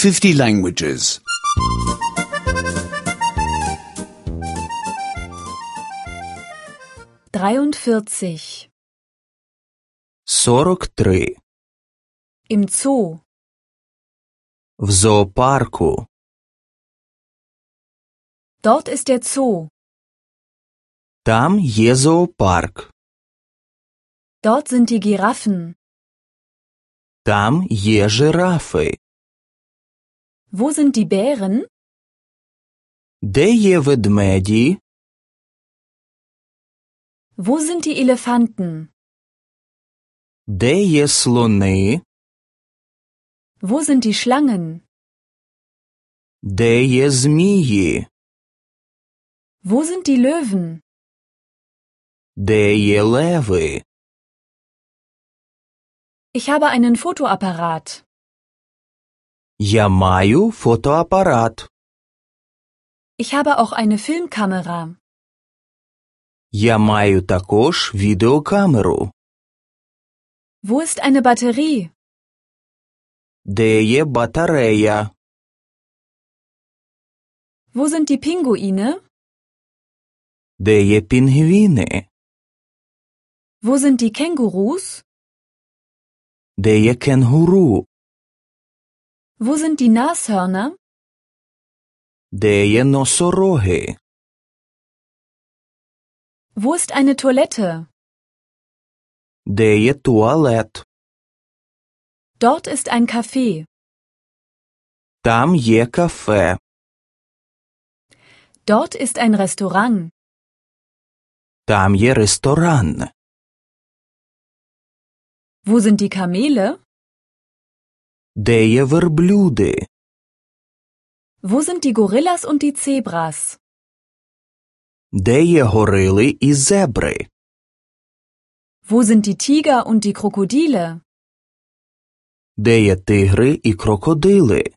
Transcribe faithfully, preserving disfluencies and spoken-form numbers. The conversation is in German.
fifty languages. dreiundvierzig. сорок три. Im Zoo. В зоопарку. Dort ist der Zoo. Там є зоопарк. Dort sind die Giraffen. Там є жирафи. Wo sind die Bären? Де є ведмеді? Wo sind die Elefanten? Де є слони? Wo sind die Schlangen? Де є змії? Wo sind die Löwen? Де є леви? Ich habe einen Fotoapparat. Я маю фотоапарат. Ich habe auch eine Filmkamera. Я маю також відеокамеру. Wo ist eine Batterie? Де є батарея? Wo sind die Pinguine? Де є пінгвіни? Wo sind die Kängurus? Де є кенгуру? Wo sind die Nashörner? Де є носороги? Wo ist eine Toilette? Де є туалет? Dort ist ein Café. Там є кафе. Dort ist ein Restaurant. Там є ресторан. Wo sind die Kamele? Де є верблюди? Wo sind die Gorillas und die Zebras? Де є горили і зебри? Wo sind die Tiger und die Krokodile? Де є тигри і крокодили?